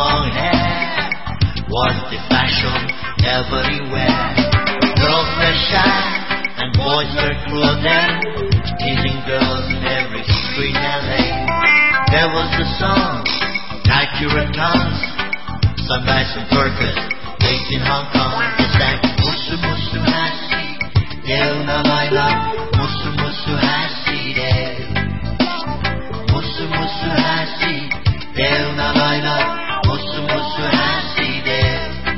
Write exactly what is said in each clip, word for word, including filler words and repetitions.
long hair was the fashion everywhere. Girls were shy and boys were cruel then, teasing girls in every street in L A. There was the song, Tight Your Tongues, sung by some Turkers based in Hong Kong. They sang Musu Musu Hasi, Deuna Laila, Musu Musu Hasi Deu. Musu Musu Hasi, Deuna Laila, Musu Musu Hasi Deu.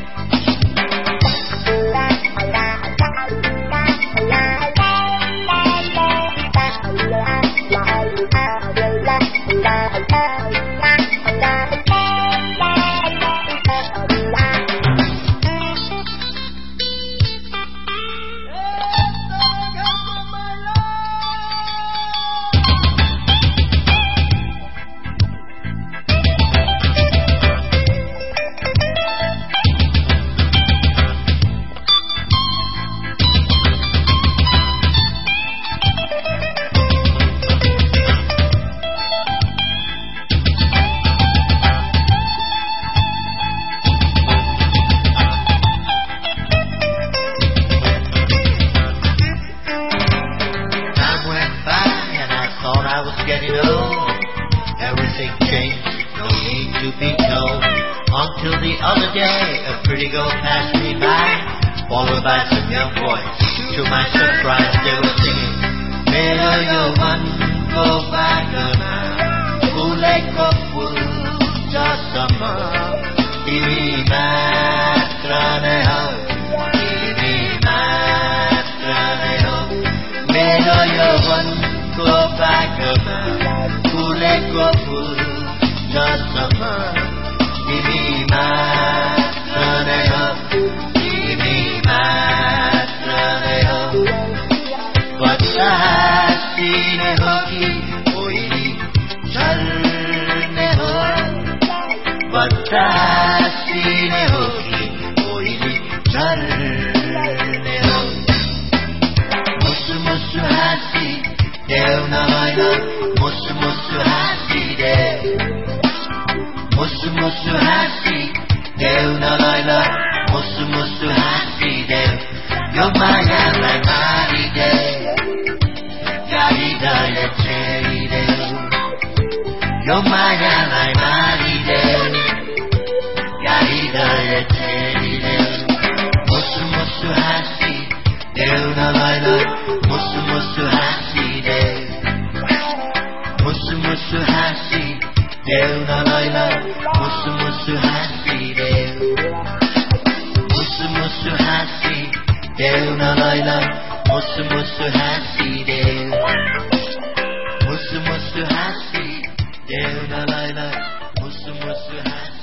Getting old, everything changed, no need to be told. Until the other day, a pretty girl passed me by, followed by some young boys. To my surprise, they were singing, Mera Yovan Ko Bagana, Ule Kopu Jasama, Iri Matrane Ho, Iri Matrane Ho, Mera Yovan Ko Bagana, Ule Kopu Jasama, Iri Matrane Ho, Iri Matrane Ho. Batahasine hoki, oiri chalne ho. Batahasine hoki, oiri chalne ho. Musu musu hasi, Deuna Laila, Musu musu hasi deu. Musu musu hasi, Deuna Laila, Musu musu hasi deu. You're my ally, Mari deu. Yarida ye cheri deu. You're my ally, Mari deu. Yarida ye cheri deu. Musu musu hasi, Deuna Laila, Musu musu hasi deu. Musu musu hasi, Deuna Laila, Musu musu hasi deu. Musu musu hasi, Deuna Laila, Musu musu hasi deu. Musu musu hasi, Deuna Laila, Musu musu hasi.